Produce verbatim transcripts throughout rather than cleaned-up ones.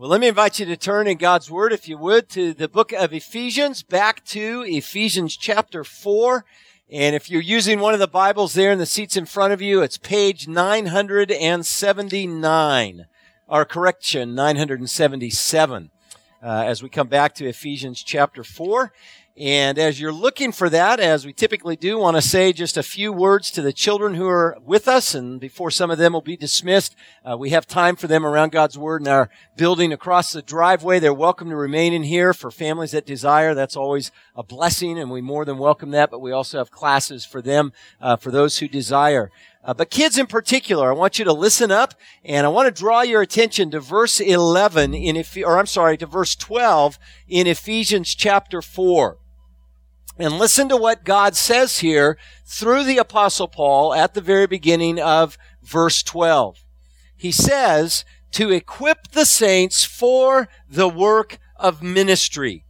Well, let me invite you to turn in God's Word, if you would, to the book of Ephesians, back to Ephesians chapter four. And if you're using one of the Bibles there in the seats in front of you, it's page nine hundred seventy-nine, or correction, nine hundred seventy-seven, uh, as we come back to Ephesians chapter four. And as you're looking for that, as we typically do, want to say just a few words to the children who are with us. And before some of them will be dismissed, uh, we have time for them around God's Word in our building across the driveway. They're welcome to remain in here for families that desire. That's always a blessing, and we more than welcome that. But we also have classes for them, uh, for those who desire. Uh, but kids in particular, I want you to listen up, and I want to draw your attention to verse eleven in, Eph- or I'm sorry, to verse twelve in Ephesians chapter four. And listen to what God says here through the Apostle Paul at the very beginning of verse twelve. He says, to equip the saints for the work of ministry.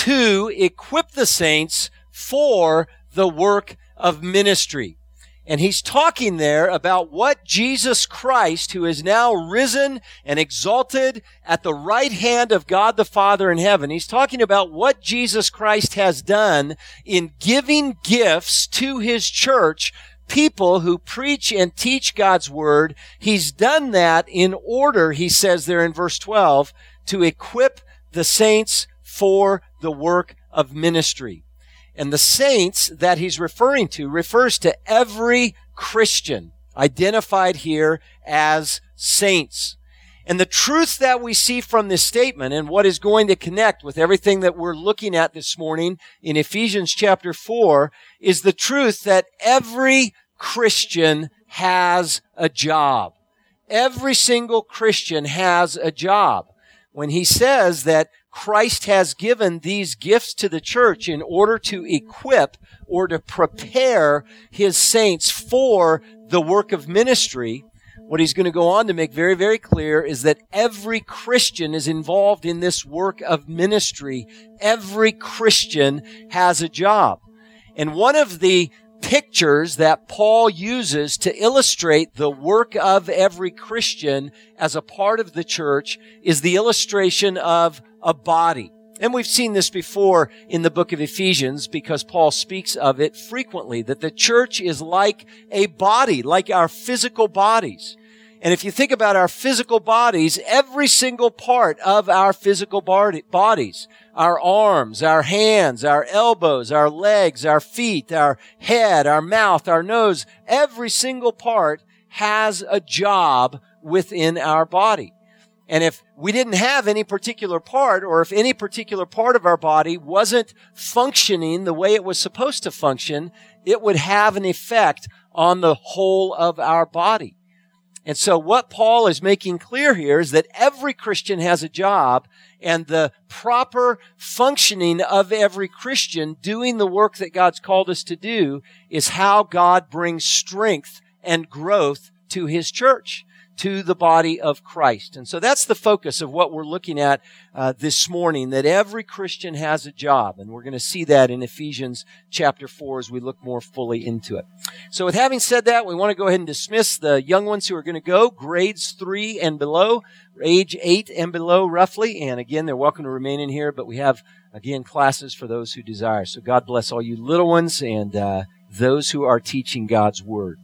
To equip the saints for the work of ministry. And he's talking there about what Jesus Christ, who is now risen and exalted at the right hand of God the Father in heaven, he's talking about what Jesus Christ has done in giving gifts to his church, people who preach and teach God's word. He's done that in order, he says there in verse twelve, to equip the saints for the work of ministry. And the saints that he's referring to refers to every Christian identified here as saints. And the truth that we see from this statement and what is going to connect with everything that we're looking at this morning in Ephesians chapter four is the truth that every Christian has a job. Every single Christian has a job. When he says that Christ has given these gifts to the church in order to equip or to prepare his saints for the work of ministry, what he's going to go on to make very, very clear is that every Christian is involved in this work of ministry. Every Christian has a job. And one of the pictures that Paul uses to illustrate the work of every Christian as a part of the church is the illustration of a body. And we've seen this before in the book of Ephesians because Paul speaks of it frequently, that the church is like a body, like our physical bodies. And if you think about our physical bodies, every single part of our physical body, bodies, our arms, our hands, our elbows, our legs, our feet, our head, our mouth, our nose, every single part has a job within our body. And if we didn't have any particular part, or if any particular part of our body wasn't functioning the way it was supposed to function, it would have an effect on the whole of our body. And so what Paul is making clear here is that every Christian has a job, and the proper functioning of every Christian doing the work that God's called us to do is how God brings strength and growth to his church, to the body of Christ. And so that's the focus of what we're looking at uh, this morning, that every Christian has a job. And we're going to see that in Ephesians chapter four as we look more fully into it. So with having said that, we want to go ahead and dismiss the young ones who are going to go, grades three and below, age eight and below roughly. And again, they're welcome to remain in here, but we have, again, classes for those who desire. So God bless all you little ones and uh, those who are teaching God's word.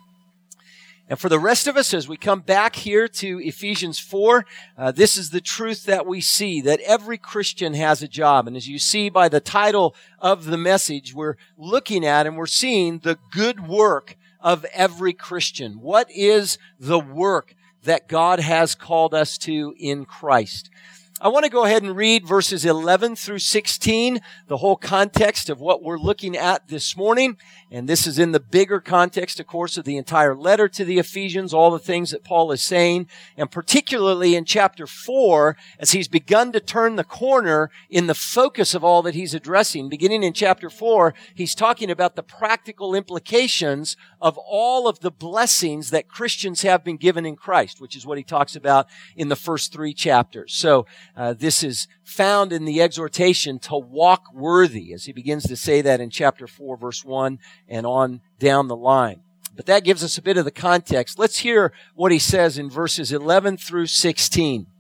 And for the rest of us, as we come back here to Ephesians four, uh, this is the truth that we see, that every Christian has a job. And as you see by the title of the message, we're looking at and we're seeing the good work of every Christian. What is the work that God has called us to in Christ? I want to go ahead and read verses eleven through sixteen, the whole context of what we're looking at this morning. And this is in the bigger context, of course, of the entire letter to the Ephesians, all the things that Paul is saying. And particularly in chapter four, as he's begun to turn the corner in the focus of all that he's addressing. Beginning in chapter four, he's talking about the practical implications of all of the blessings that Christians have been given in Christ, which is what he talks about in the first three chapters. So, Uh, this is found in the exhortation to walk worthy, as he begins to say that in chapter four, verse one, and on down the line. But that gives us a bit of the context. Let's hear what he says in verses eleven through sixteen.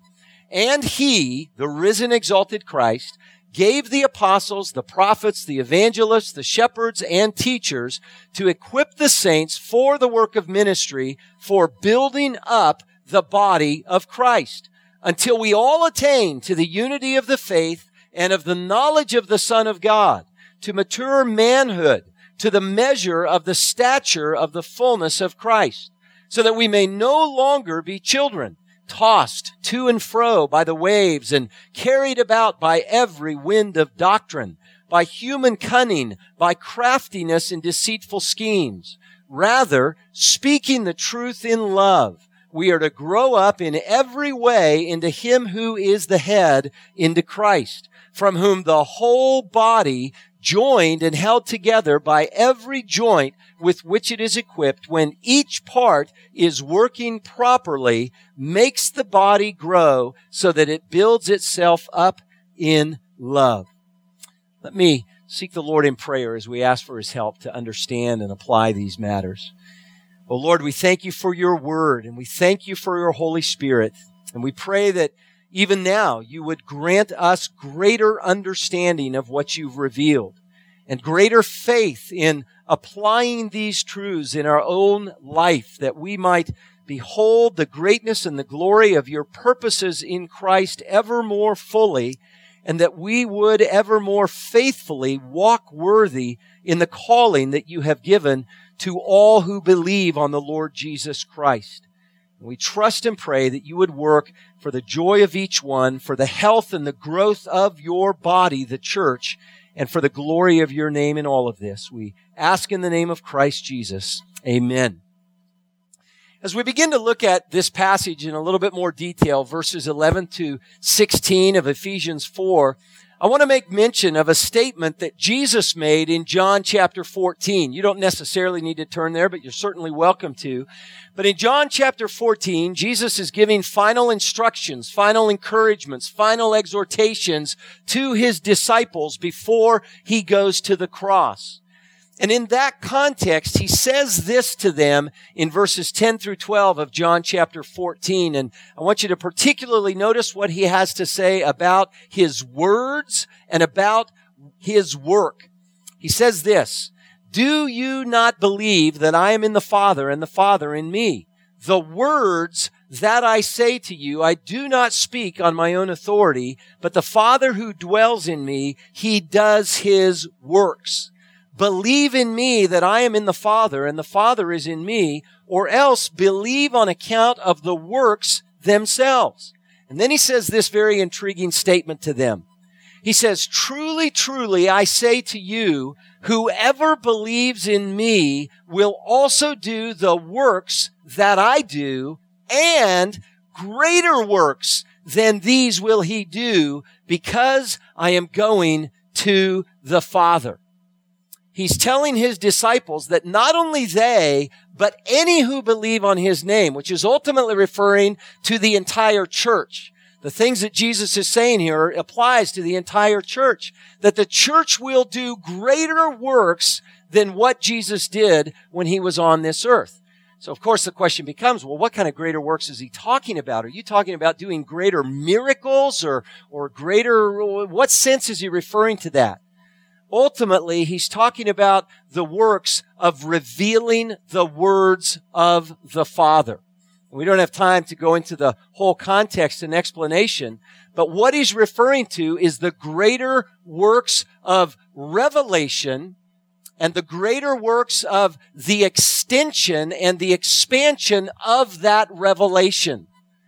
And he, the risen, exalted Christ, gave the apostles, the prophets, the evangelists, the shepherds, and teachers to equip the saints for the work of ministry, for building up the body of Christ, until we all attain to the unity of the faith and of the knowledge of the Son of God, to mature manhood, to the measure of the stature of the fullness of Christ, so that we may no longer be children, tossed to and fro by the waves and carried about by every wind of doctrine, by human cunning, by craftiness and deceitful schemes. Rather, speaking the truth in love, we are to grow up in every way into Him who is the head, into Christ, from whom the whole body, joined and held together by every joint with which it is equipped, when each part is working properly, makes the body grow so that it builds itself up in love. Let me seek the Lord in prayer as we ask for His help to understand and apply these matters. Oh Lord, we thank You for Your word, and we thank You for Your Holy Spirit, and we pray that even now You would grant us greater understanding of what You've revealed and greater faith in applying these truths in our own life, that we might behold the greatness and the glory of Your purposes in Christ ever more fully, and that we would ever more faithfully walk worthy in the calling that You have given to all who believe on the Lord Jesus Christ. And we trust and pray that You would work for the joy of each one, for the health and the growth of Your body, the church, and for the glory of Your name in all of this. We ask in the name of Christ Jesus. Amen. As we begin to look at this passage in a little bit more detail, verses eleven to sixteen of Ephesians four, I want to make mention of a statement that Jesus made in John chapter fourteen. You don't necessarily need to turn there, but you're certainly welcome to. But in John chapter fourteen, Jesus is giving final instructions, final encouragements, final exhortations to His disciples before He goes to the cross. And in that context, He says this to them in verses ten through twelve of John chapter fourteen. And I want you to particularly notice what He has to say about His words and about His work. He says this, "Do you not believe that I am in the Father and the Father in me? The words that I say to you, I do not speak on my own authority, but the Father who dwells in me, He does His works. Believe in me that I am in the Father and the Father is in me, or else believe on account of the works themselves." And then He says this very intriguing statement to them. He says, "Truly, truly, I say to you, whoever believes in me will also do the works that I do, and greater works than these will he do, because I am going to the Father." He's telling His disciples that not only they, but any who believe on His name, which is ultimately referring to the entire church. The things that Jesus is saying here applies to the entire church, that the church will do greater works than what Jesus did when He was on this earth. So, of course, the question becomes, well, what kind of greater works is He talking about? Are you talking about doing greater miracles or, or greater, what sense is He referring to that? Ultimately, He's talking about the works of revealing the words of the Father. We don't have time to go into the whole context and explanation, but what He's referring to is the greater works of revelation and the greater works of the extension and the expansion of that revelation.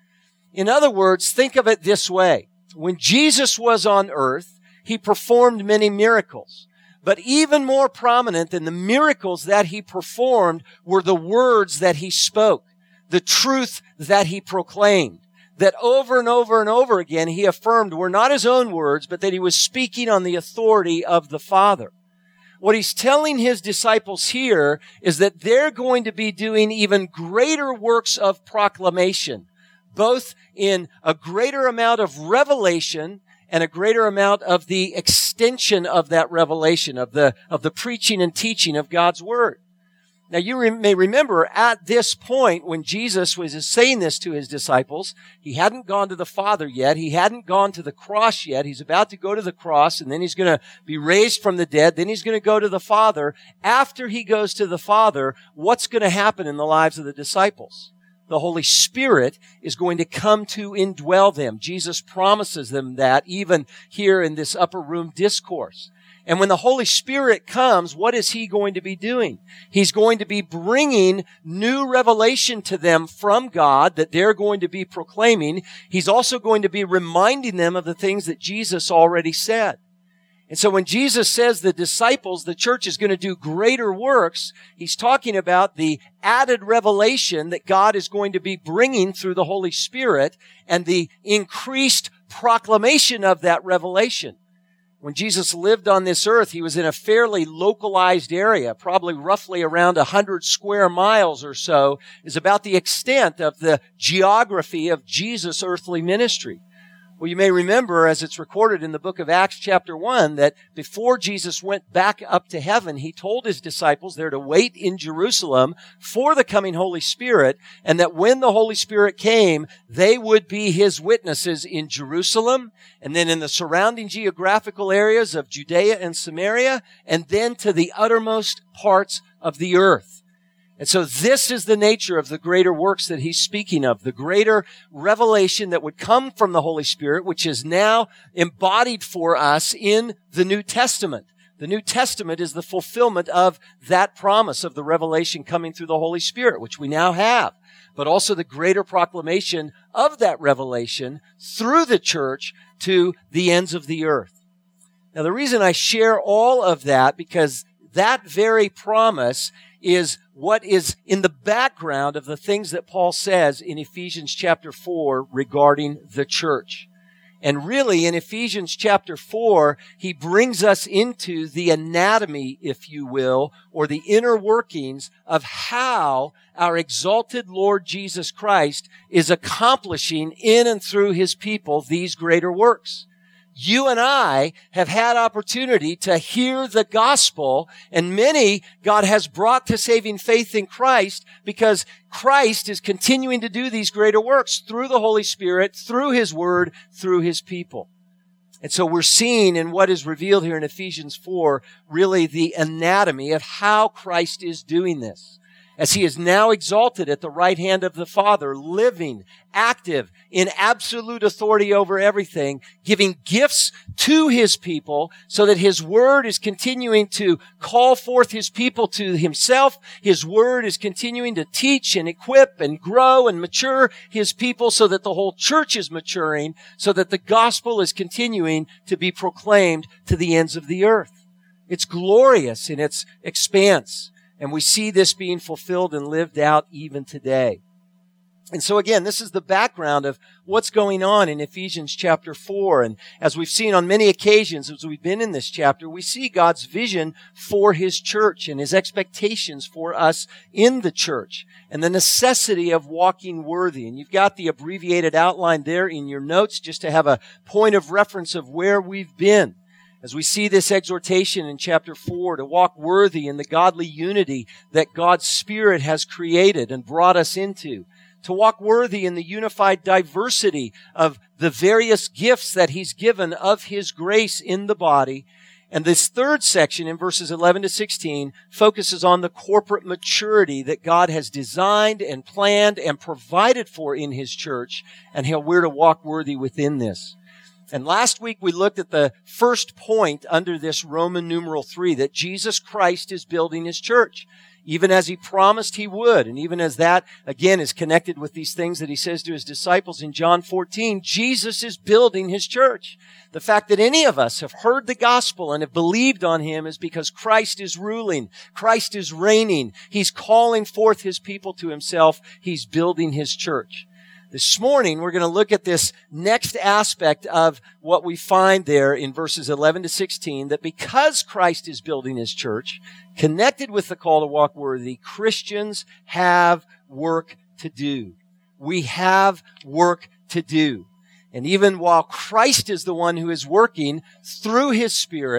In other words, think of it this way. When Jesus was on earth, He performed many miracles. But even more prominent than the miracles that He performed were the words that He spoke, the truth that He proclaimed, that over and over and over again He affirmed were not His own words, but that He was speaking on the authority of the Father. What He's telling His disciples here is that they're going to be doing even greater works of proclamation, both in a greater amount of revelation and a greater amount of the extension of that revelation, of the, of the preaching and teaching of God's Word. Now, you re- may remember at this point when Jesus was saying this to his disciples, he hadn't gone to the Father yet. He hadn't gone to the cross yet. He's about to go to the cross, and then he's going to be raised from the dead. Then he's going to go to the Father. After he goes to the Father, what's going to happen in the lives of the disciples? The Holy Spirit is going to come to indwell them. Jesus promises them that even here in this upper room discourse. And when the Holy Spirit comes, what is he going to be doing? He's going to be bringing new revelation to them from God that they're going to be proclaiming. He's also going to be reminding them of the things that Jesus already said. And so when Jesus says the disciples, the church is going to do greater works, he's talking about the added revelation that God is going to be bringing through the Holy Spirit and the increased proclamation of that revelation. When Jesus lived on this earth, he was in a fairly localized area, probably roughly around one hundred square miles or so, is about the extent of the geography of Jesus' earthly ministry. Well, you may remember, as it's recorded in the book of Acts chapter one, that before Jesus went back up to heaven, he told his disciples they're to wait in Jerusalem for the coming Holy Spirit, and that when the Holy Spirit came, they would be his witnesses in Jerusalem, and then in the surrounding geographical areas of Judea and Samaria, and then to the uttermost parts of the earth. And so this is the nature of the greater works that he's speaking of, the greater revelation that would come from the Holy Spirit, which is now embodied for us in the New Testament. The New Testament is the fulfillment of that promise of the revelation coming through the Holy Spirit, which we now have, but also the greater proclamation of that revelation through the church to the ends of the earth. Now, the reason I share all of that, because that very promise is what is in the background of the things that Paul says in Ephesians chapter four regarding the church. And really, in Ephesians chapter four, he brings us into the anatomy, if you will, or the inner workings of how our exalted Lord Jesus Christ is accomplishing in and through his people these greater works. You and I have had opportunity to hear the gospel, and many God has brought to saving faith in Christ because Christ is continuing to do these greater works through the Holy Spirit, through his word, through his people. And so we're seeing in what is revealed here in Ephesians four, really the anatomy of how Christ is doing this. As he is now exalted at the right hand of the Father, living, active, in absolute authority over everything, giving gifts to his people so that his word is continuing to call forth his people to himself. His word is continuing to teach and equip and grow and mature his people so that the whole church is maturing, so that the gospel is continuing to be proclaimed to the ends of the earth. It's glorious in its expanse. And we see this being fulfilled and lived out even today. And so again, this is the background of what's going on in Ephesians chapter four. And as we've seen on many occasions as we've been in this chapter, we see God's vision for his church and his expectations for us in the church and the necessity of walking worthy. And you've got the abbreviated outline there in your notes just to have a point of reference of where we've been. As we see this exhortation in chapter four to walk worthy in the godly unity that God's Spirit has created and brought us into, to walk worthy in the unified diversity of the various gifts that he's given of his grace in the body. And this third section in verses eleven to sixteen focuses on the corporate maturity that God has designed and planned and provided for in his church, and how we're to walk worthy within this. And last week we looked at the first point under this Roman numeral three, that Jesus Christ is building his church, even as he promised he would. And even as that, again, is connected with these things that he says to his disciples in John fourteen, Jesus is building his church. The fact that any of us have heard the gospel and have believed on him is because Christ is ruling. Christ is reigning. He's calling forth his people to himself. He's building his church. This morning, we're going to look at this next aspect of what we find there in verses eleven to sixteen, that because Christ is building his church, connected with the call to walk worthy, Christians have work to do. We have work to do. And even while Christ is the one who is working through his Spirit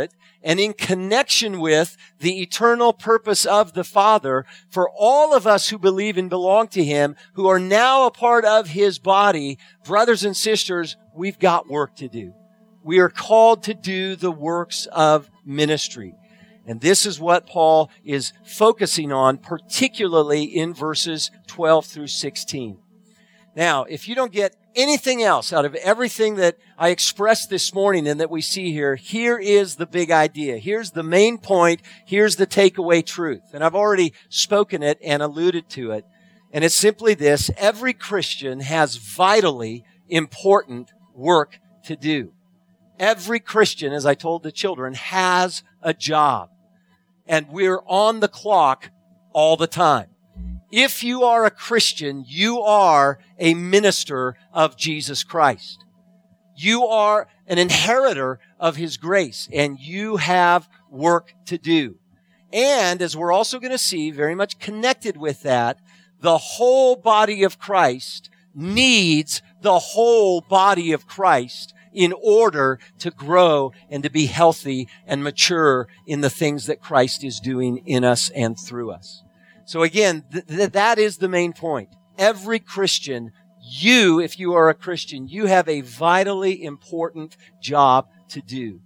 and in connection with the eternal purpose of the Father for all of us who believe and belong to Him, who are now a part of His body, brothers and sisters, we've got work to do. We are called to do the works of ministry. And this is what Paul is focusing on, particularly in verses twelve through sixteen. Now, if you don't get anything else out of everything that I expressed this morning and that we see here, here is the big idea. Here's the main point. Here's the takeaway truth. And I've already spoken it and alluded to it. And it's simply this: every Christian has vitally important work to do. Every Christian, as I told the children, has a job. And we're on the clock all the time. If you are a Christian, you are a minister of Jesus Christ. You are an inheritor of His grace, and you have work to do. And as we're also going to see, very much connected with that, the whole body of Christ needs the whole body of Christ in order to grow and to be healthy and mature in the things that Christ is doing in us and through us. So again, th- th- that is the main point. Every Christian, you, if you are a Christian, you have a vitally important job to do.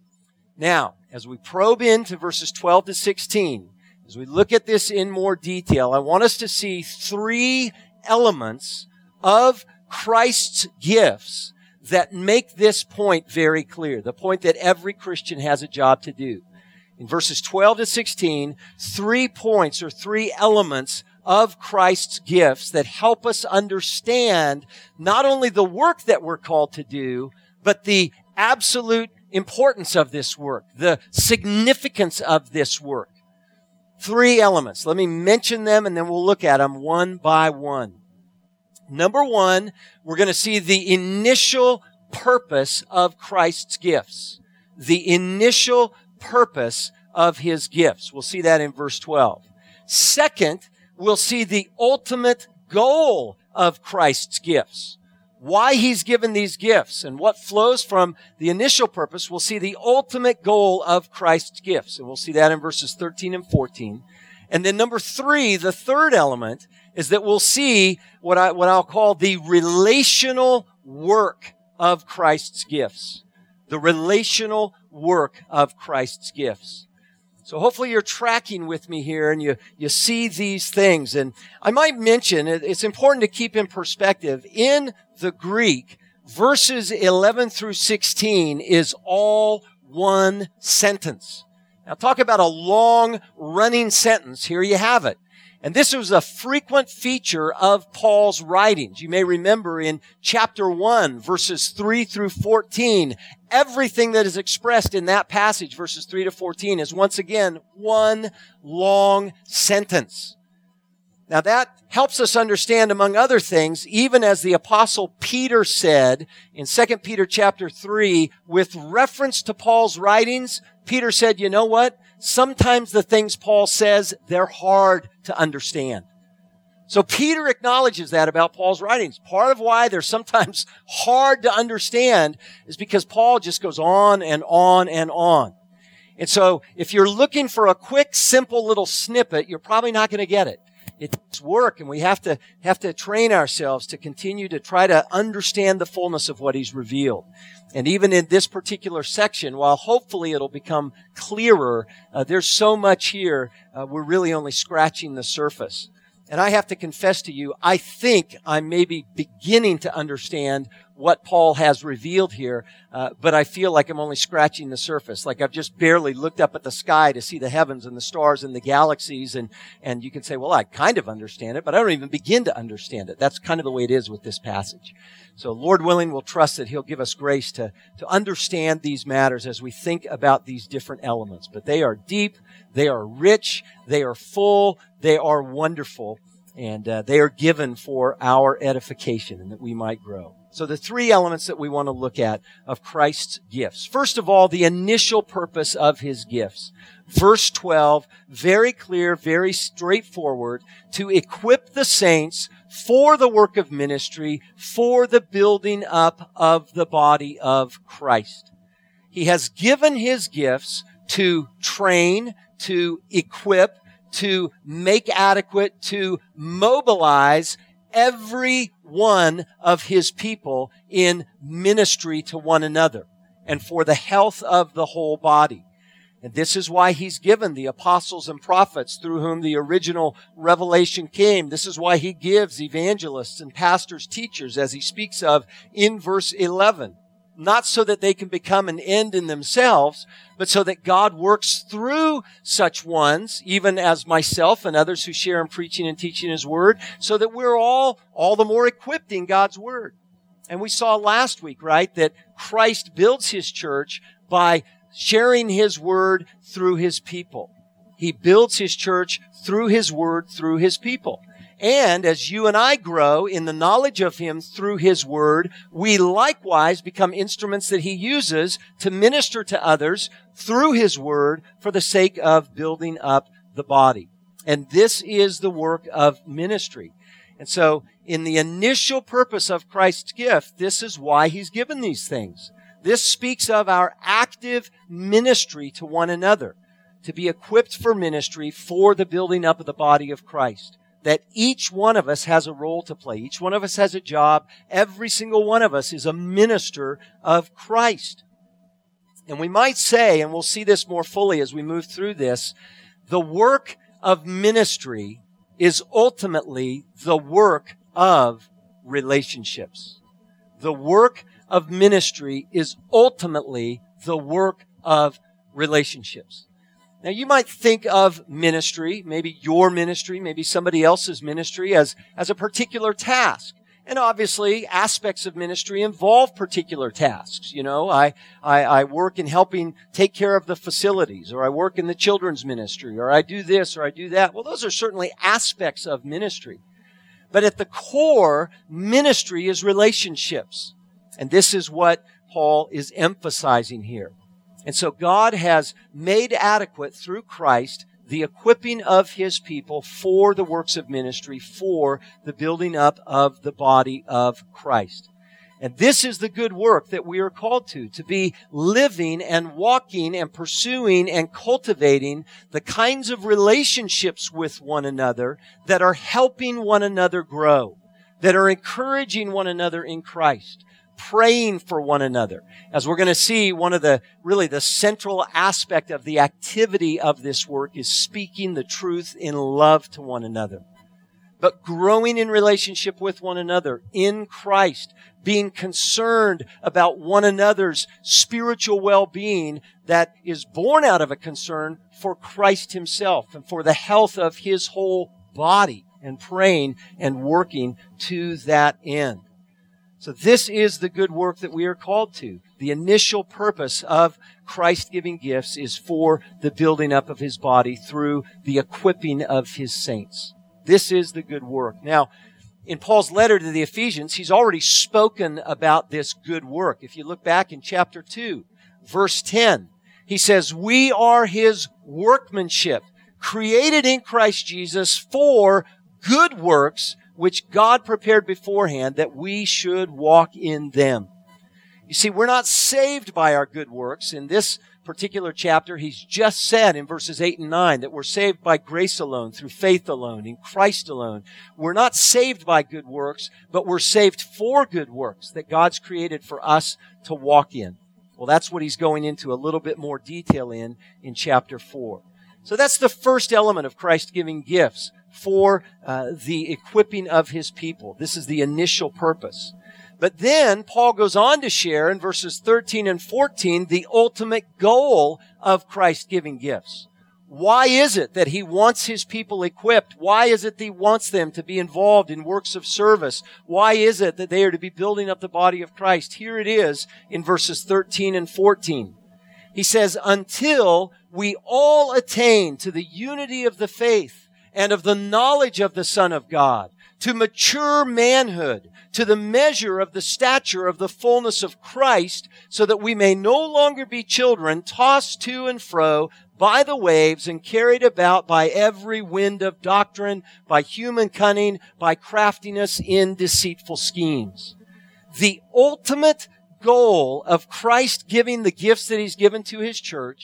Now, as we probe into verses twelve to sixteen, as we look at this in more detail, I want us to see three elements of Christ's gifts that make this point very clear. The point that every Christian has a job to do. In verses twelve to sixteen, three points or three elements of Christ's gifts that help us understand not only the work that we're called to do, but the absolute importance of this work, the significance of this work. Three elements. Let me mention them and then we'll look at them one by one. Number one, we're going to see the initial purpose of Christ's gifts. The initial purpose of His gifts. We'll see that in verse twelve. Second, we'll see the ultimate goal of Christ's gifts. Why He's given these gifts and what flows from the initial purpose. We'll see the ultimate goal of Christ's gifts. And we'll see that in verses thirteen and fourteen. And then number three, the third element, is that we'll see what I, what I'll call the relational work of Christ's gifts. The relational work of Christ's gifts. So hopefully you're tracking with me here and you, you see these things. And I might mention, it's important to keep in perspective, in the Greek, verses eleven through sixteen is all one sentence. Now talk about a long running sentence. Here you have it. And this was a frequent feature of Paul's writings. You may remember in chapter one, verses three through fourteen, everything that is expressed in that passage, verses three to fourteen, is once again one long sentence. Now that helps us understand, among other things, even as the Apostle Peter said in Second Peter chapter three, with reference to Paul's writings, Peter said, you know what? Sometimes the things Paul says, they're hard to understand. So Peter acknowledges that about Paul's writings. Part of why they're sometimes hard to understand is because Paul just goes on and on and on. And so if you're looking for a quick, simple little snippet, you're probably not going to get it. It's work, and we have to have to train ourselves to continue to try to understand the fullness of what He's revealed. And even in this particular section, while hopefully it'll become clearer, uh, there's so much here, uh, we're really only scratching the surface. And I have to confess to you, I think I'm maybe beginning to understand what Paul has revealed here, uh, but I feel like I'm only scratching the surface. Like I've just barely looked up at the sky to see the heavens and the stars and the galaxies, and, and you can say, well, I kind of understand it, but I don't even begin to understand it. That's kind of the way it is with this passage. So Lord willing, we'll trust that He'll give us grace to, to understand these matters as we think about these different elements. But they are deep, they are rich, they are full, they are wonderful, and uh, they are given for our edification and that we might grow. So the three elements that we want to look at of Christ's gifts. First of all, the initial purpose of His gifts. Verse twelve, very clear, very straightforward, to equip the saints for the work of ministry, for the building up of the body of Christ. He has given His gifts to train, to equip, to make adequate, to mobilize every one of his people in ministry to one another and for the health of the whole body. And this is why he's given the apostles and prophets through whom the original revelation came. This is why he gives evangelists and pastors, teachers, as he speaks of in verse eleven. Not so that they can become an end in themselves, but so that God works through such ones, even as myself and others who share in preaching and teaching his word, so that we're all, all the more equipped in God's word. And we saw last week, right, that Christ builds his church by sharing his word through his people. He builds his church through his word, through his people. And as you and I grow in the knowledge of him through his word, we likewise become instruments that he uses to minister to others through his word for the sake of building up the body. And this is the work of ministry. And so in the initial purpose of Christ's gift, this is why he's given these things. This speaks of our active ministry to one another, to be equipped for ministry for the building up of the body of Christ. That each one of us has a role to play. Each one of us has a job. Every single one of us is a minister of Christ. And we might say, and we'll see this more fully as we move through this, the work of ministry is ultimately the work of relationships. The work of ministry is ultimately the work of relationships. Now, you might think of ministry, maybe your ministry, maybe somebody else's ministry, as, as a particular task. And obviously, aspects of ministry involve particular tasks. You know, I, I, I work in helping take care of the facilities, or I work in the children's ministry, or I do this, or I do that. Well, those are certainly aspects of ministry. But at the core, ministry is relationships. And this is what Paul is emphasizing here. And so God has made adequate through Christ the equipping of his people for the works of ministry, for the building up of the body of Christ. And this is the good work that we are called to, to be living and walking and pursuing and cultivating the kinds of relationships with one another that are helping one another grow, that are encouraging one another in Christ, praying for one another. As we're going to see, one of the, really the central aspect of the activity of this work is speaking the truth in love to one another. But growing in relationship with one another in Christ, being concerned about one another's spiritual well-being that is born out of a concern for Christ himself and for the health of his whole body, and praying and working to that end. So this is the good work that we are called to. The initial purpose of Christ giving gifts is for the building up of his body through the equipping of his saints. This is the good work. Now, in Paul's letter to the Ephesians, he's already spoken about this good work. If you look back in chapter two, verse ten, he says, "We are his workmanship, created in Christ Jesus for good works, which God prepared beforehand that we should walk in them." You see, we're not saved by our good works. In this particular chapter, he's just said in verses eight and nine that we're saved by grace alone, through faith alone, in Christ alone. We're not saved by good works, but we're saved for good works that God's created for us to walk in. Well, that's what he's going into a little bit more detail in, in chapter four. So that's the first element of Christ giving gifts for uh, the equipping of his people. This is the initial purpose. But then Paul goes on to share in verses thirteen and fourteen the ultimate goal of Christ giving gifts. Why is it that he wants his people equipped? Why is it that he wants them to be involved in works of service? Why is it that they are to be building up the body of Christ? Here it is in verses thirteen and fourteen. He says, "Until we all attain to the unity of the faith and of the knowledge of the Son of God, to mature manhood, to the measure of the stature of the fullness of Christ, so that we may no longer be children, tossed to and fro by the waves and carried about by every wind of doctrine, by human cunning, by craftiness in deceitful schemes." The ultimate goal of Christ giving the gifts that he's given to his church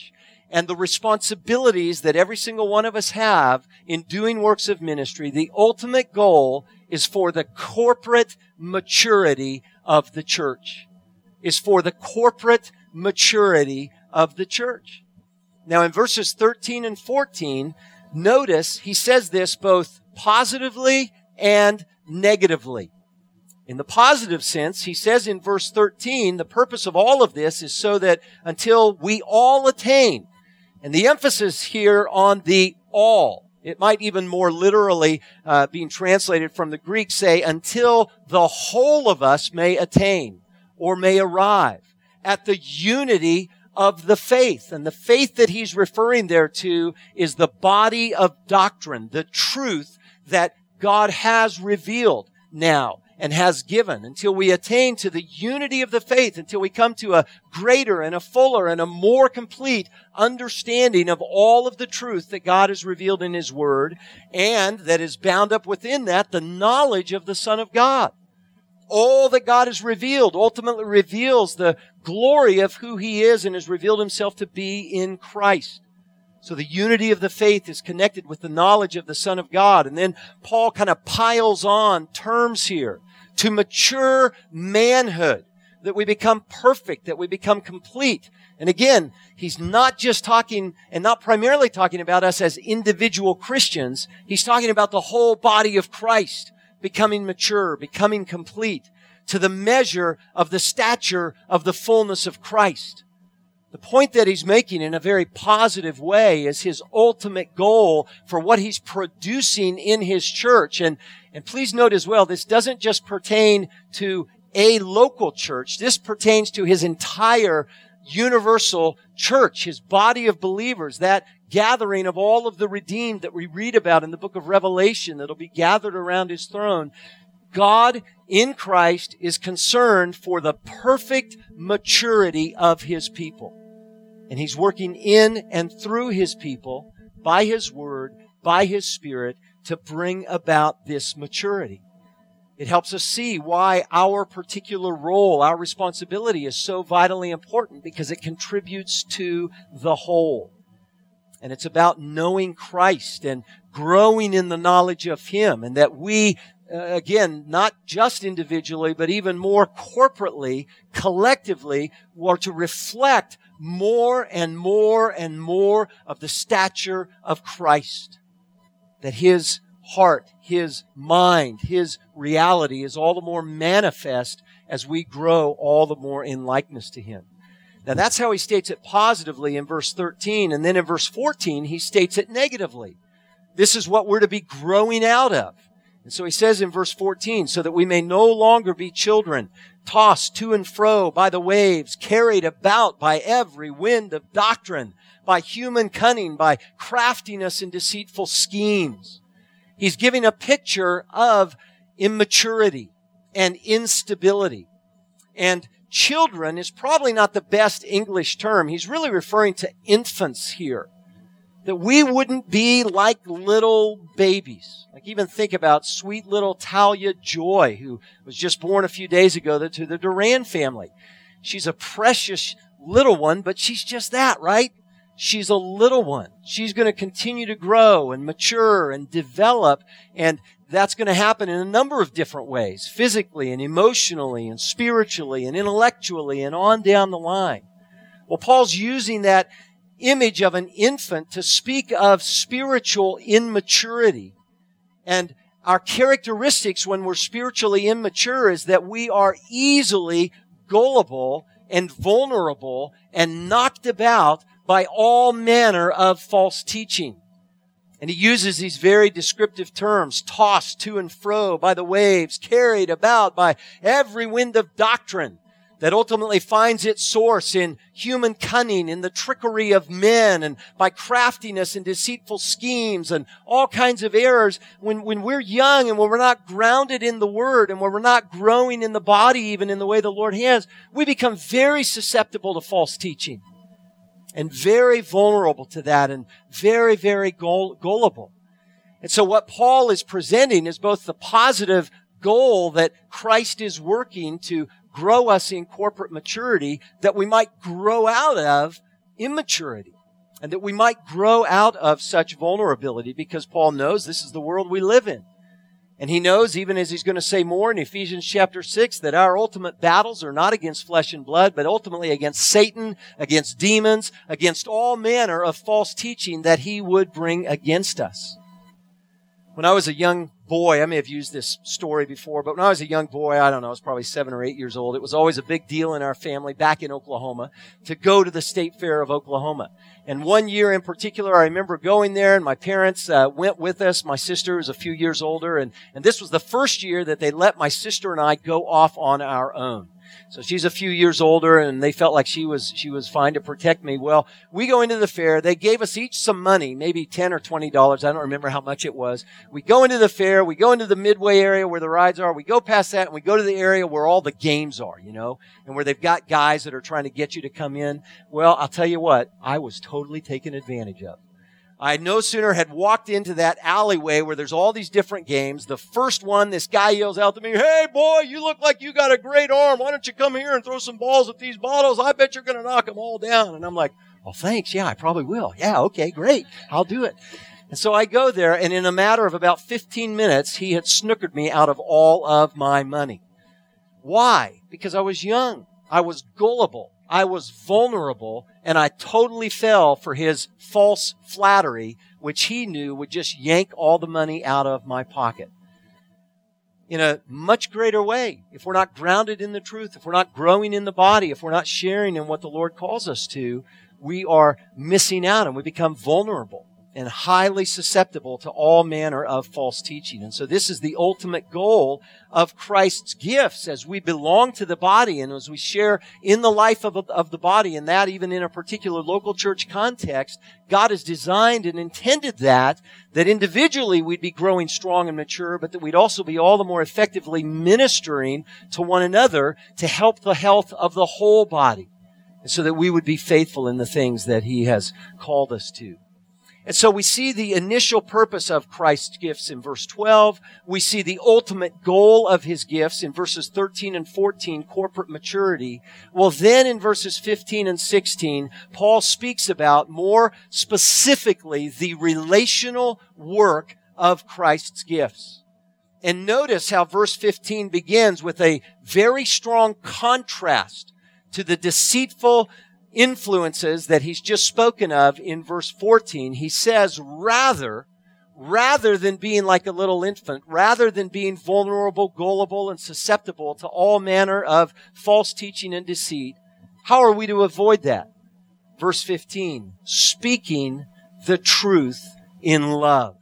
and the responsibilities that every single one of us have in doing works of ministry, the ultimate goal is for the corporate maturity of the church. Is for the corporate maturity of the church. Now in verses thirteen and fourteen, notice he says this both positively and negatively. In the positive sense, he says in verse thirteen, the purpose of all of this is so that until we all attain, and the emphasis here on the all, it might even more literally, uh, being translated from the Greek, say, until the whole of us may attain or may arrive at the unity of the faith. And the faith that he's referring there to is the body of doctrine, the truth that God has revealed now and has given, until we attain to the unity of the faith, until we come to a greater and a fuller and a more complete understanding of all of the truth that God has revealed in His Word, and that is bound up within that the knowledge of the Son of God. All that God has revealed ultimately reveals the glory of who He is and has revealed Himself to be in Christ. So the unity of the faith is connected with the knowledge of the Son of God. And then Paul kind of piles on terms here. To mature manhood, that we become perfect, that we become complete. And again, he's not just talking, and not primarily talking about us as individual Christians. He's talking about the whole body of Christ becoming mature, becoming complete, to the measure of the stature of the fullness of Christ. The point that he's making in a very positive way is his ultimate goal for what he's producing in his church. And, and please note as well, this doesn't just pertain to a local church. This pertains to his entire universal church, his body of believers, that gathering of all of the redeemed that we read about in the book of Revelation that'll be gathered around his throne. God in Christ is concerned for the perfect maturity of his people. And he's working in and through his people, by his word, by his Spirit, to bring about this maturity. It helps us see why our particular role, our responsibility is so vitally important, because it contributes to the whole. And it's about knowing Christ and growing in the knowledge of Him, and that we, uh, again, not just individually, but even more corporately, collectively, are to reflect more and more and more of the stature of Christ. That His heart, His mind, His reality is all the more manifest as we grow all the more in likeness to Him. Now that's how he states it positively in verse thirteen, and then in verse fourteen he states it negatively. This is what we're to be growing out of. And so he says in verse fourteen, so that we may no longer be children, tossed to and fro by the waves, carried about by every wind of doctrine, by human cunning, by craftiness and deceitful schemes. He's giving a picture of immaturity and instability. And children is probably not the best English term. He's really referring to infants here. That we wouldn't be like little babies. Like even think about sweet little Talia Joy, who was just born a few days ago to the Duran family. She's a precious little one, but she's just that, right? She's a little one. She's going to continue to grow and mature and develop, and that's going to happen in a number of different ways, physically and emotionally and spiritually and intellectually and on down the line. Well, Paul's using that image of an infant to speak of spiritual immaturity. And our characteristics when we're spiritually immature is that we are easily gullible and vulnerable and knocked about by all manner of false teaching. And he uses these very descriptive terms, tossed to and fro by the waves, carried about by every wind of doctrine, that ultimately finds its source in human cunning, in the trickery of men, and by craftiness and deceitful schemes and all kinds of errors. When, when we're young and when we're not grounded in the Word and when we're not growing in the body even in the way the Lord has, we become very susceptible to false teaching and very vulnerable to that and very, very gullible. And so what Paul is presenting is both the positive goal that Christ is working to grow us in corporate maturity, that we might grow out of immaturity. and that we might grow out of such vulnerability, because Paul knows this is the world we live in. And he knows, even as he's going to say more in Ephesians chapter six, that our ultimate battles are not against flesh and blood, but ultimately against Satan, against demons, against all manner of false teaching that he would bring against us. When I was a young boy, I may have used this story before, but when I was a young boy, I don't know, I was probably seven or eight years old, it was always a big deal in our family back in Oklahoma to go to the State Fair of Oklahoma. And one year in particular, I remember going there, and my parents uh, went with us. My sister was a few years older, and, and this was the first year that they let my sister and I go off on our own. So she's a few years older, and they felt like she was she was fine to protect me. Well, we go into the fair. They gave us each some money, maybe ten or twenty dollars. I don't remember how much it was. We go into the fair. We go into the midway area where the rides are. We go past that, and we go to the area where all the games are, you know, and where they've got guys that are trying to get you to come in. Well, I'll tell you what, I was totally taken advantage of. I no sooner had walked into that alleyway where there's all these different games. The first one, this guy yells out to me, "Hey, boy, you look like you got a great arm. Why don't you come here and throw some balls at these bottles? I bet you're going to knock them all down." And I'm like, "Well, thanks. Yeah, I probably will. Yeah, okay, great. I'll do it." And so I go there, and in a matter of about fifteen minutes, he had snookered me out of all of my money. Why? Because I was young. I was gullible. I was vulnerable, and I totally fell for his false flattery, which he knew would just yank all the money out of my pocket. In a much greater way, if we're not grounded in the truth, if we're not growing in the body, if we're not sharing in what the Lord calls us to, we are missing out, and we become vulnerable and highly susceptible to all manner of false teaching. And so this is the ultimate goal of Christ's gifts as we belong to the body and as we share in the life of, of the body, and that even in a particular local church context. God has designed and intended that, that individually we'd be growing strong and mature, but that we'd also be all the more effectively ministering to one another to help the health of the whole body, and so that we would be faithful in the things that He has called us to. And so we see the initial purpose of Christ's gifts in verse twelve. We see the ultimate goal of His gifts in verses thirteen and fourteen, corporate maturity. Well, then in verses fifteen and sixteen, Paul speaks about more specifically the relational work of Christ's gifts. And notice how verse fifteen begins with a very strong contrast to the deceitful influences that he's just spoken of in verse fourteen. He says, rather, rather than being like a little infant, rather than being vulnerable, gullible, and susceptible to all manner of false teaching and deceit, how are we to avoid that? Verse fifteen, speaking the truth in love.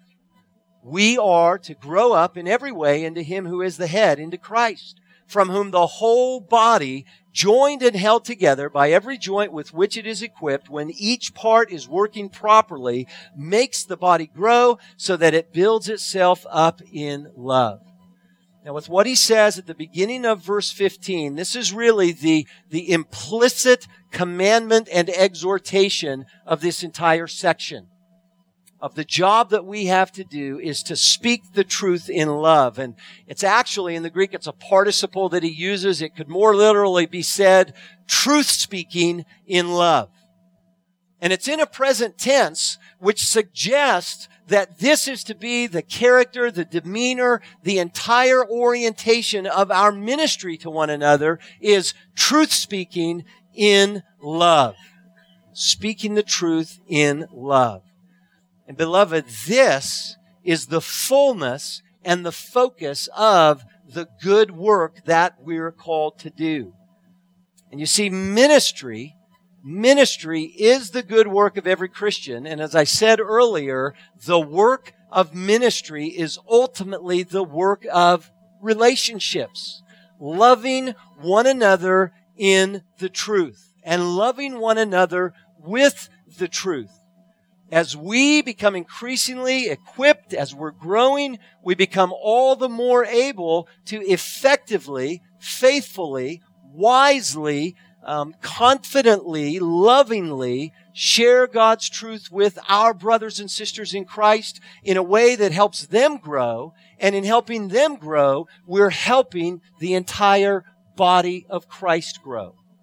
We are to grow up in every way into Him who is the head, into Christ, from whom the whole body, joined and held together by every joint with which it is equipped, when each part is working properly, makes the body grow so that it builds itself up in love. Now, with what he says at the beginning of verse fifteen, this is really the, the implicit commandment and exhortation of this entire section. Of the job that we have to do is to speak the truth in love. And it's actually, in the Greek, it's a participle that he uses. It could more literally be said, truth speaking in love. And it's in a present tense, which suggests that this is to be the character, the demeanor, the entire orientation of our ministry to one another is truth speaking in love. Speaking the truth in love. And beloved, this is the fullness and the focus of the good work that we're called to do. And you see, ministry, ministry is the good work of every Christian. And as I said earlier, the work of ministry is ultimately the work of relationships. Loving one another in the truth and loving one another with the truth. As we become increasingly equipped, as we're growing, we become all the more able to effectively, faithfully, wisely, um, confidently, lovingly share God's truth with our brothers and sisters in Christ in a way that helps them grow. And in helping them grow, we're helping the entire body of Christ grow.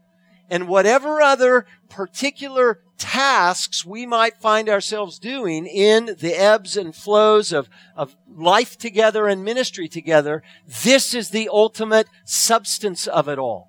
And whatever other particular tasks we might find ourselves doing in the ebbs and flows of, of life together and ministry together, this is the ultimate substance of it all.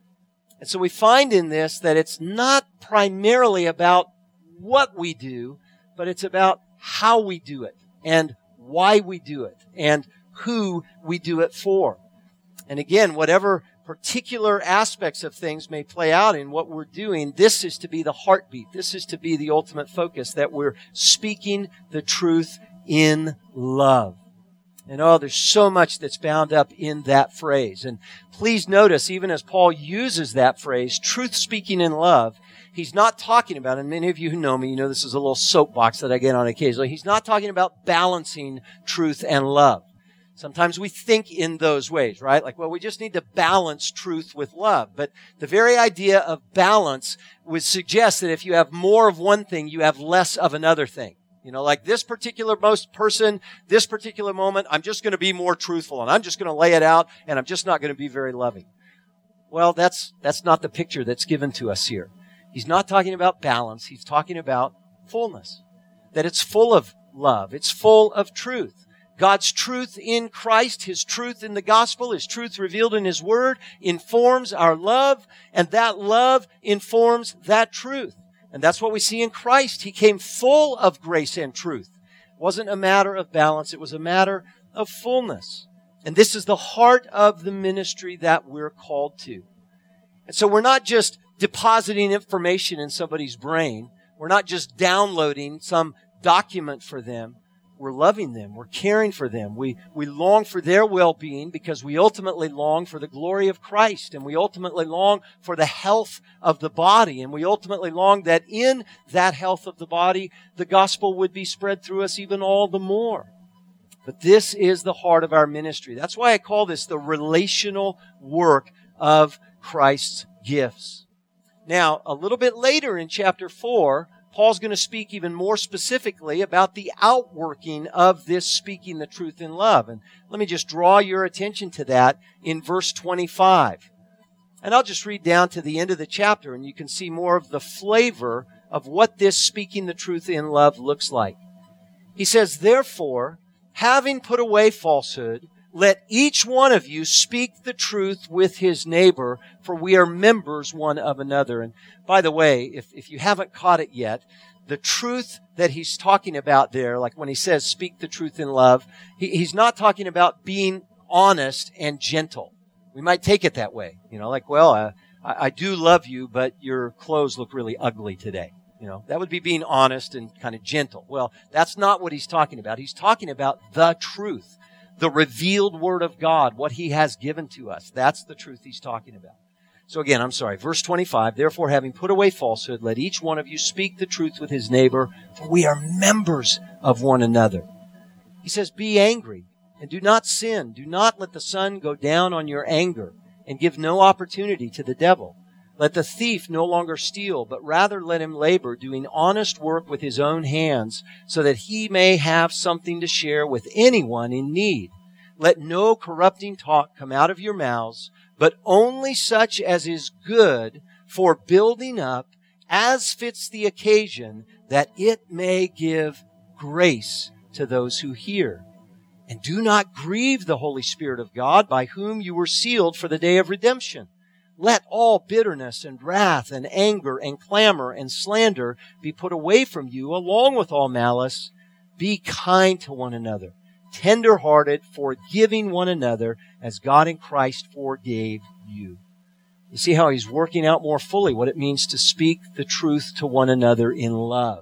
And so we find in this that it's not primarily about what we do, but it's about how we do it and why we do it and who we do it for. And again, whatever particular aspects of things may play out in what we're doing, this is to be the heartbeat. This is to be the ultimate focus, that we're speaking the truth in love. And oh, there's so much that's bound up in that phrase. And please notice, even as Paul uses that phrase, truth speaking in love, he's not talking about, and many of you who know me, you know this is a little soapbox that I get on occasionally, he's not talking about balancing truth and love. Sometimes we think in those ways, right? Like, well, we just need to balance truth with love. But the very idea of balance would suggest that if you have more of one thing, you have less of another thing. You know, like this particular most person, this particular moment, I'm just going to be more truthful and I'm just going to lay it out and I'm just not going to be very loving. Well, that's, that's not the picture that's given to us here. He's not talking about balance. He's talking about fullness. That it's full of love. It's full of truth. God's truth in Christ, His truth in the gospel, His truth revealed in His word informs our love, and that love informs that truth. And that's what we see in Christ. He came full of grace and truth. It wasn't a matter of balance. It was a matter of fullness. And this is the heart of the ministry that we're called to. And so we're not just depositing information in somebody's brain. We're not just downloading some document for them. We're loving them. We're caring for them. We, we long for their well-being because we ultimately long for the glory of Christ, and we ultimately long for the health of the body, and we ultimately long that in that health of the body, the gospel would be spread through us even all the more. But this is the heart of our ministry. That's why I call this the relational work of Christ's gifts. Now, a little bit later in chapter four, Paul's going to speak even more specifically about the outworking of this speaking the truth in love. And let me just draw your attention to that in verse twenty-five. And I'll just read down to the end of the chapter, and you can see more of the flavor of what this speaking the truth in love looks like. He says, "Therefore, having put away falsehood, let each one of you speak the truth with his neighbor, for we are members one of another." And by the way, if, if you haven't caught it yet, the truth that he's talking about there, like when he says speak the truth in love, he, he's not talking about being honest and gentle. We might take it that way. You know, like, well, uh, I, I do love you, but your clothes look really ugly today. You know, that would be being honest and kind of gentle. Well, that's not what he's talking about. He's talking about the truth. The revealed word of God, what He has given to us. That's the truth he's talking about. So again, I'm sorry, verse twenty-five, "Therefore, having put away falsehood, let each one of you speak the truth with his neighbor, for we are members of one another." He says, "Be angry and do not sin. Do not let the sun go down on your anger, and give no opportunity to the devil. Let the thief no longer steal, but rather let him labor, doing honest work with his own hands, so that he may have something to share with anyone in need. Let no corrupting talk come out of your mouths, but only such as is good for building up, as fits the occasion, that it may give grace to those who hear. And do not grieve the Holy Spirit of God, by whom you were sealed for the day of redemption. Let all bitterness and wrath and anger and clamor and slander be put away from you, along with all malice. Be kind to one another, tender-hearted, forgiving one another, as God in Christ forgave you." You see how he's working out more fully what it means to speak the truth to one another in love.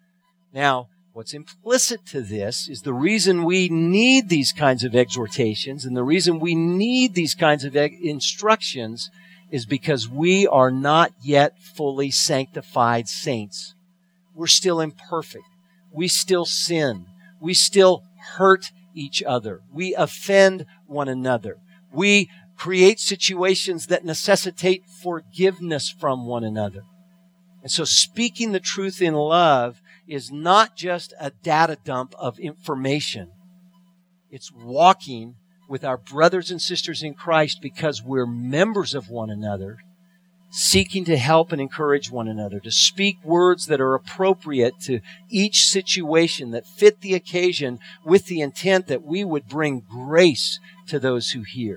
Now, what's implicit to this is the reason we need these kinds of exhortations and the reason we need these kinds of instructions is because we are not yet fully sanctified saints. We're still imperfect. We still sin. We still hurt each other. We offend one another. We create situations that necessitate forgiveness from one another. And so speaking the truth in love is not just a data dump of information. It's walking with our brothers and sisters in Christ because we're members of one another, seeking to help and encourage one another, to speak words that are appropriate to each situation, that fit the occasion, with the intent that we would bring grace to those who hear.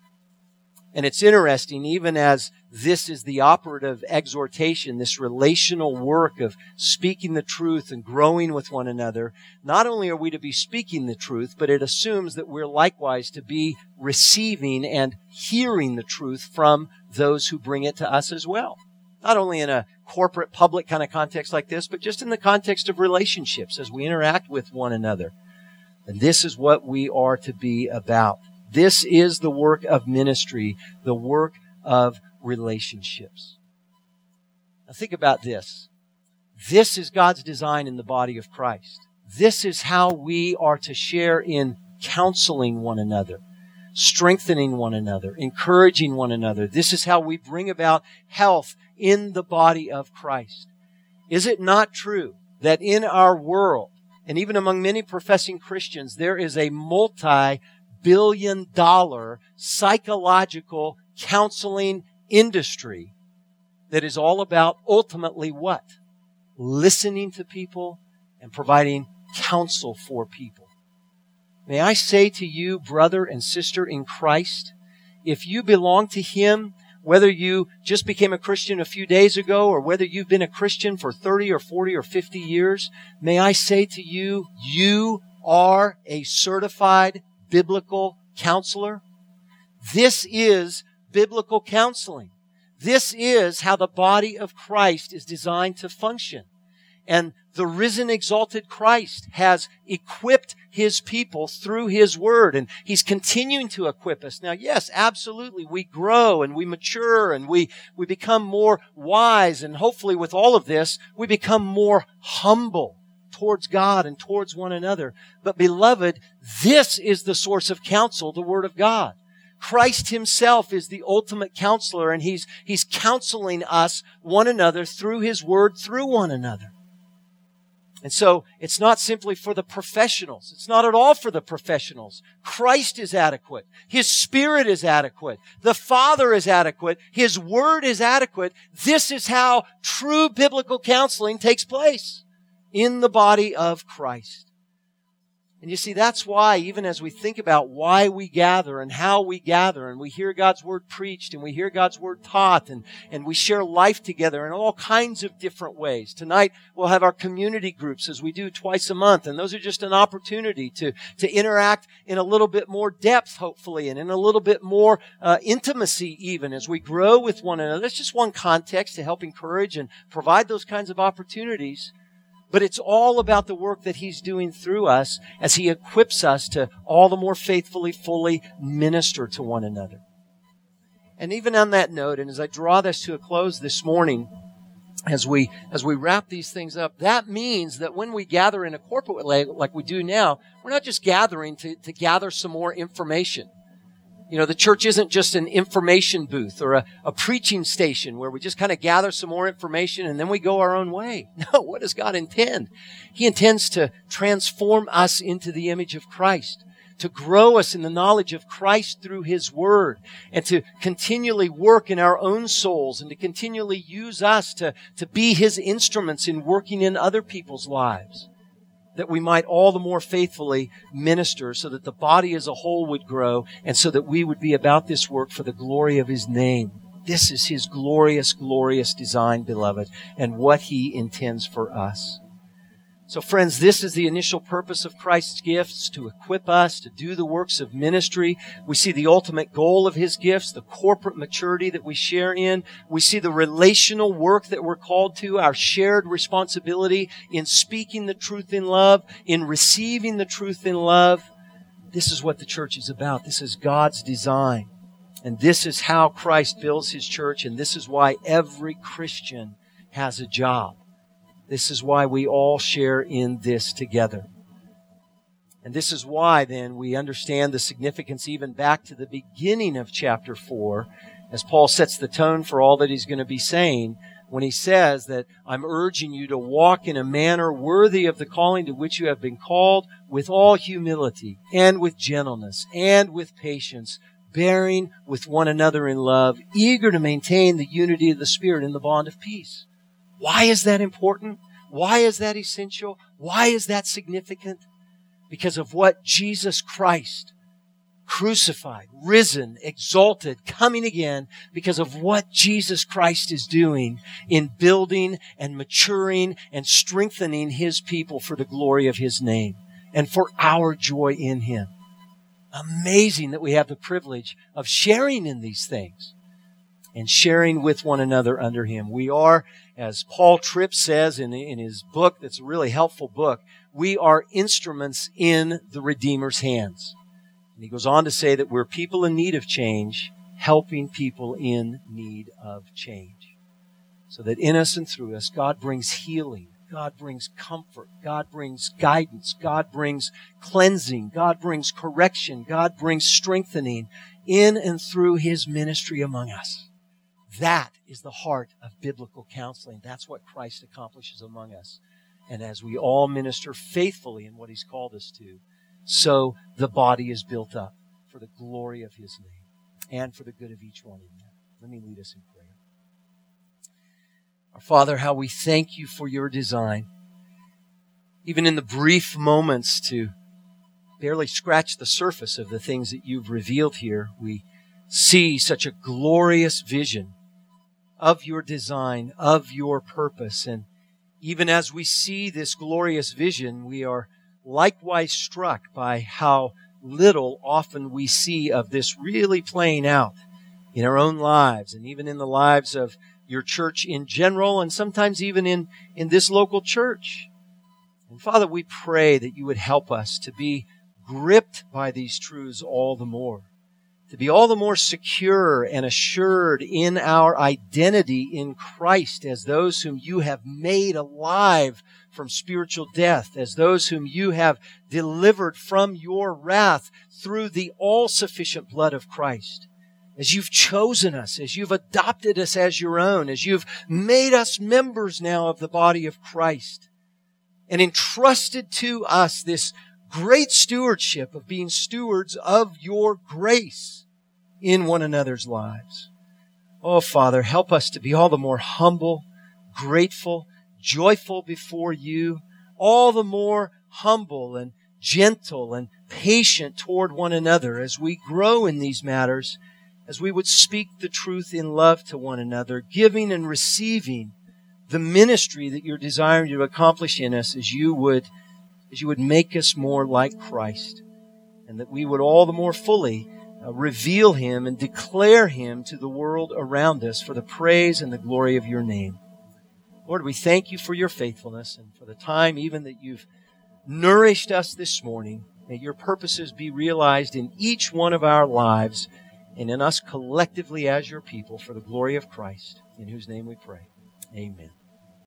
And it's interesting, even as this is the operative exhortation, this relational work of speaking the truth and growing with one another, not only are we to be speaking the truth, but it assumes that we're likewise to be receiving and hearing the truth from those who bring it to us as well. Not only in a corporate, public kind of context like this, but just in the context of relationships as we interact with one another. And this is what we are to be about. This is the work of ministry, the work of relationships. Now think about this. This is God's design in the body of Christ. This is how we are to share in counseling one another, strengthening one another, encouraging one another. This is how we bring about health in the body of Christ. Is it not true that in our world, and even among many professing Christians, there is a multi billion dollar psychological counseling industry that is all about ultimately what? Listening to people and providing counsel for people. May I say to you, brother and sister in Christ, if you belong to Him, whether you just became a Christian a few days ago or whether you've been a Christian for thirty or forty or fifty years, may I say to you, you are a certified biblical counselor. This is biblical counseling. This is how the body of Christ is designed to function. And the risen, exalted Christ has equipped His people through His Word, and He's continuing to equip us. Now, yes, absolutely, we grow and we mature and we, we become more wise, and hopefully with all of this, we become more humble towards God and towards one another. But beloved, this is the source of counsel, the Word of God. Christ Himself is the ultimate counselor, and He's, He's counseling us, one another, through His Word, through one another. And so, it's not simply for the professionals. It's not at all for the professionals. Christ is adequate. His Spirit is adequate. The Father is adequate. His Word is adequate. This is how true biblical counseling takes place in the body of Christ. And you see, that's why, even as we think about why we gather and how we gather, and we hear God's Word preached, and we hear God's Word taught, and, and we share life together in all kinds of different ways. Tonight, we'll have our community groups as we do twice a month, and those are just an opportunity to, to interact in a little bit more depth, hopefully, and in a little bit more uh, intimacy even as we grow with one another. That's just one context to help encourage and provide those kinds of opportunities. But it's all about the work that He's doing through us as He equips us to all the more faithfully, fully minister to one another. And even on that note, and as I draw this to a close this morning, as we as we wrap these things up, that means that when we gather in a corporate way like we do now, we're not just gathering to, to gather some more information. You know, the church isn't just an information booth or a, a preaching station where we just kind of gather some more information and then we go our own way. No, what does God intend? He intends to transform us into the image of Christ, to grow us in the knowledge of Christ through His Word, and to continually work in our own souls and to continually use us to, to be His instruments in working in other people's lives, that we might all the more faithfully minister so that the body as a whole would grow and so that we would be about this work for the glory of His name. This is His glorious, glorious design, beloved, and what He intends for us. So friends, this is the initial purpose of Christ's gifts, to equip us to do the works of ministry. We see the ultimate goal of His gifts, the corporate maturity that we share in. We see the relational work that we're called to, our shared responsibility in speaking the truth in love, in receiving the truth in love. This is what the church is about. This is God's design. And this is how Christ builds His church, and this is why every Christian has a job. This is why we all share in this together. And this is why, then, we understand the significance even back to the beginning of chapter four, as Paul sets the tone for all that he's going to be saying, when he says that I'm urging you to walk in a manner worthy of the calling to which you have been called, with all humility and with gentleness and with patience, bearing with one another in love, eager to maintain the unity of the Spirit in the bond of peace. Why is that important? Why is that essential? Why is that significant? Because of what Jesus Christ, crucified, risen, exalted, coming again, because of what Jesus Christ is doing in building and maturing and strengthening His people for the glory of His name and for our joy in Him. Amazing that we have the privilege of sharing in these things and sharing with one another under Him. We are, as Paul Tripp says in, in his book, that's a really helpful book, we are instruments in the Redeemer's hands. And he goes on to say that we're people in need of change, helping people in need of change. So that in us and through us, God brings healing. God brings comfort. God brings guidance. God brings cleansing. God brings correction. God brings strengthening in and through His ministry among us. That is the heart of biblical counseling. That's what Christ accomplishes among us. And as we all minister faithfully in what He's called us to, so the body is built up for the glory of His name and for the good of each one of you. Let me lead us in prayer. Our Father, how we thank You for Your design. Even in the brief moments to barely scratch the surface of the things that You've revealed here, we see such a glorious vision of Your design, of Your purpose. And even as we see this glorious vision, we are likewise struck by how little often we see of this really playing out in our own lives and even in the lives of Your church in general and sometimes even in, in this local church. And Father, we pray that You would help us to be gripped by these truths all the more, to be all the more secure and assured in our identity in Christ as those whom You have made alive from spiritual death, as those whom You have delivered from Your wrath through the all-sufficient blood of Christ. As You've chosen us, as You've adopted us as Your own, as You've made us members now of the body of Christ, and entrusted to us this great stewardship of being stewards of Your grace in one another's lives. Oh, Father, help us to be all the more humble, grateful, joyful before You, all the more humble and gentle and patient toward one another as we grow in these matters, as we would speak the truth in love to one another, giving and receiving the ministry that You're desiring to accomplish in us as You would, as You would make us more like Christ, and that we would all the more fully uh, reveal Him and declare Him to the world around us for the praise and the glory of Your name. Lord, we thank You for Your faithfulness and for the time even that You've nourished us this morning. May Your purposes be realized in each one of our lives and in us collectively as Your people for the glory of Christ, in whose name we pray. Amen.